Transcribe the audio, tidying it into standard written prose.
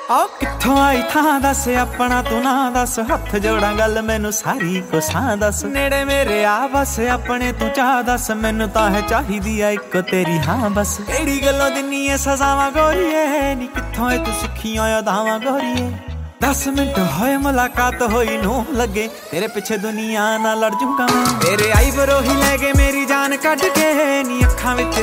ਆਓ ਕਿੱਥੋਂ ਆਈ ਥਾਂ ਦੱਸ ਆਪਣਾ ਤੂੰ ਨਾ ਦੱਸ, ਹੱਥ ਜੋੜਾਂ ਗੱਲ ਮੈਨੂੰ ਸਾਰੀ ਕੋਸਾਂ ਦੱਸ। ਨੇੜੇ ਮੇਰੇ ਆ ਬਸ ਆਪਣੇ ਤੂੰ ਚਾਹ ਦੱਸ, ਮੈਨੂੰ ਤਾਂ ਹੈ ਚਾਹੀਦੀ ਆ ਇੱਕ ਤੇਰੀ ਹਾਂ ਬਸ। ਕਿਹੜੀ ਗੱਲੋਂ ਦਿੰਨੀ ਐ ਸਜ਼ਾਵਾਂ ਗੋਰੀਏ, ਨੀ ਕਿੱਥੋਂ ਏ ਤੂੰ ਸਿੱਖੀਆਂ ਅਦਾਵਾਂ ਗੋਰੀਏ। 10 ਮਿੰਟ ਹੋਏ ਮੁਲਾਕਾਤ ਹੋਈ ਨੂੰ ਲੱਗੇ, ਤੇਰੇ ਪਿੱਛੇ ਦੁਨੀਆ ਨਾਲ ਲੜ ਜੂਗਾ ਮੈਂ। ਤੇਰੇ ਆਈਬਰੋ ਹੀ ਲੈ ਗਏ ਮੇਰੀ ਜਾਨ ਕੱਢ ਕੇ, ਨੀ ਅੱਖਾਂ ਵਿੱਚ